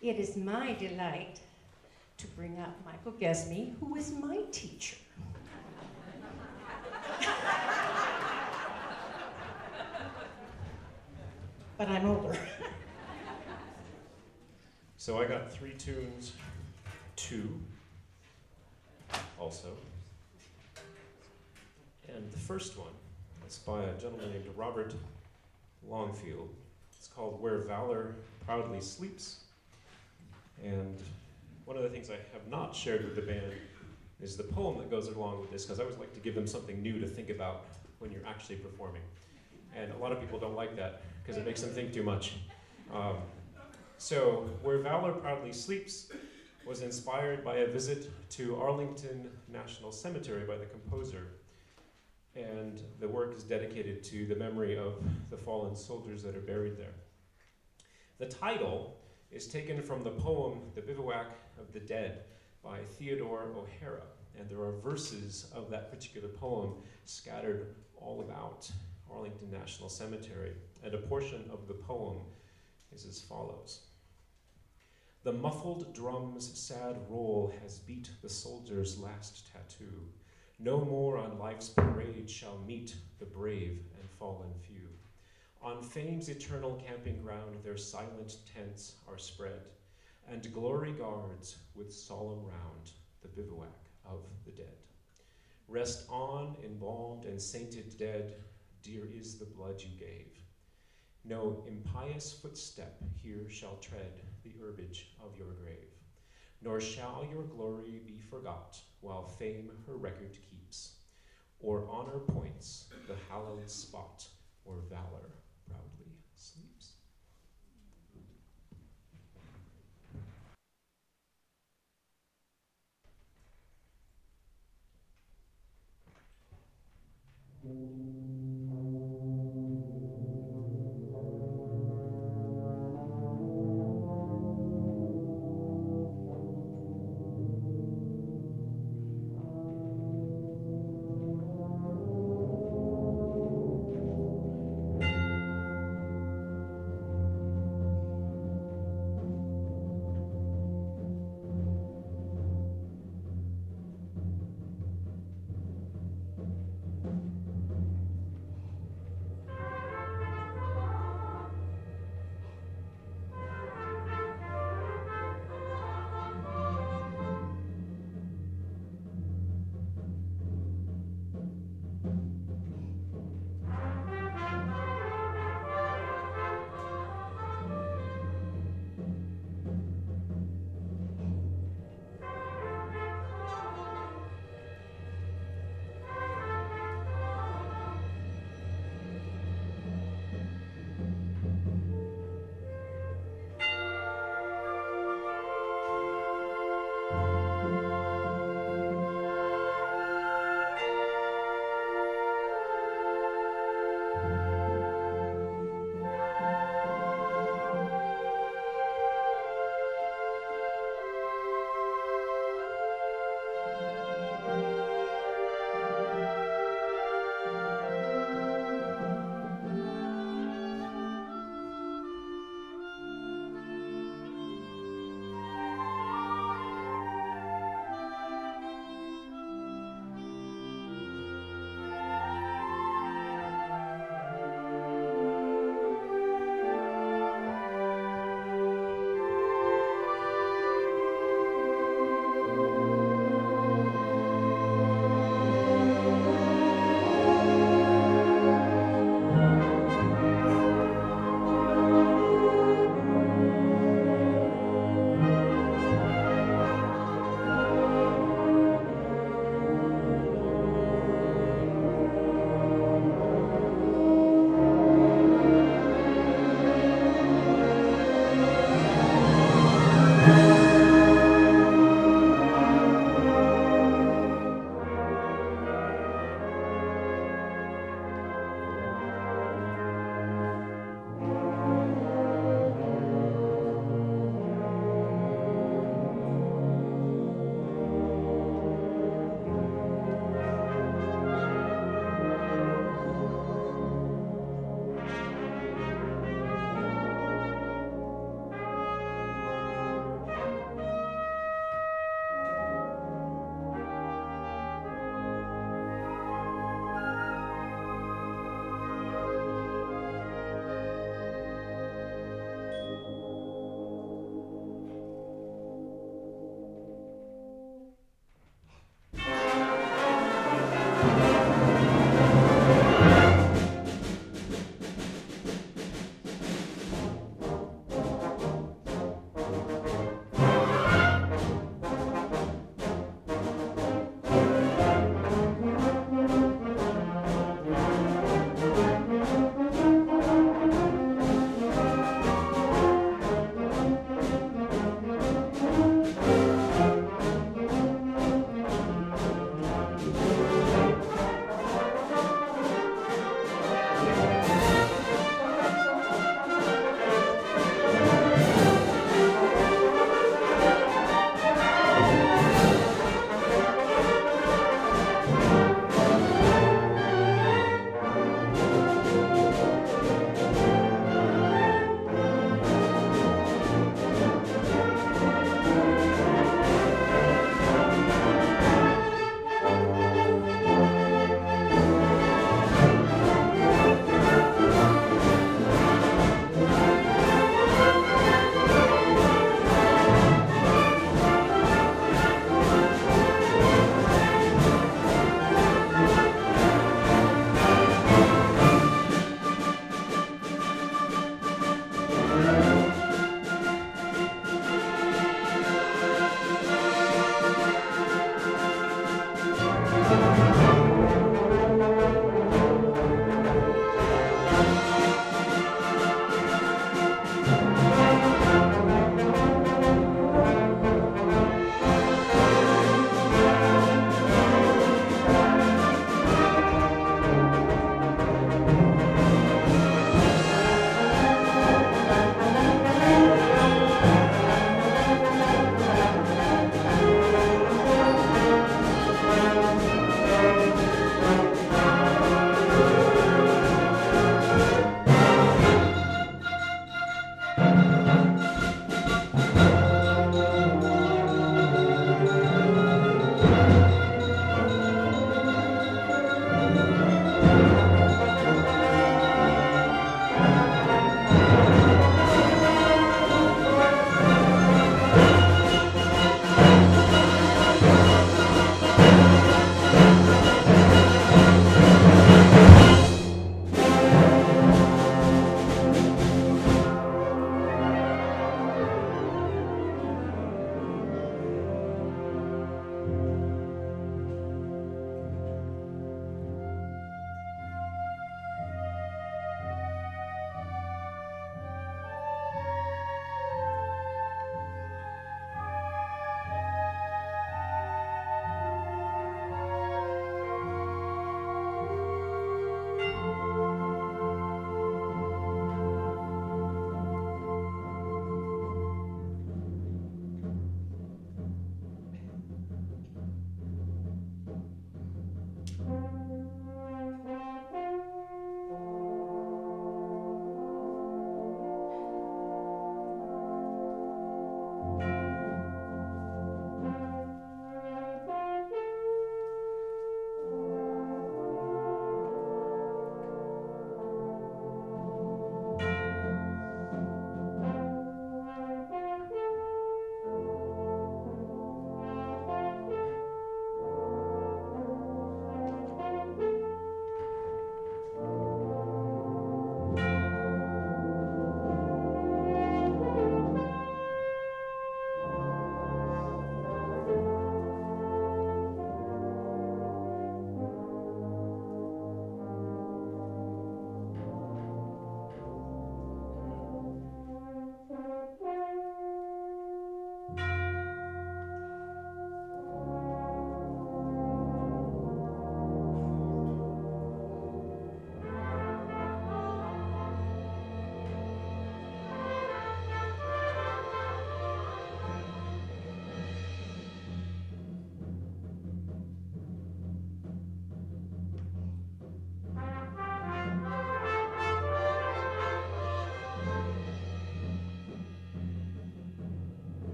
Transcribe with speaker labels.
Speaker 1: It is my delight to bring up Michael Gesme, who is my teacher. But I'm older.
Speaker 2: So I got 3 tunes, 2 also. And the first one is by a gentleman named Robert Longfield. It's called Where Valor Proudly Sleeps. And one of the things I have not shared with the band is the poem that goes along with this, because I always like to give them something new to think about when you're actually performing. And a lot of people don't like that, because it makes them think too much. So, Where Valor Proudly Sleeps was inspired by a visit to Arlington National Cemetery by the composer. And the work is dedicated to the memory of the fallen soldiers that are buried there. The title is taken from the poem The Bivouac of the Dead by Theodore O'Hara. And there are verses of that particular poem scattered all about Arlington National Cemetery. And a portion of the poem is as follows. The muffled drum's sad roll has beat the soldier's last tattoo. No more on life's parade shall meet the brave and fallen few. On fame's eternal camping ground their silent tents are spread, and glory guards with solemn round the bivouac of the dead. Rest on, embalmed and sainted dead, dear is the blood you gave. No impious footstep here shall tread the herbage of your grave, nor shall your glory be forgot while fame her record keeps, or honor points the hallowed spot where valor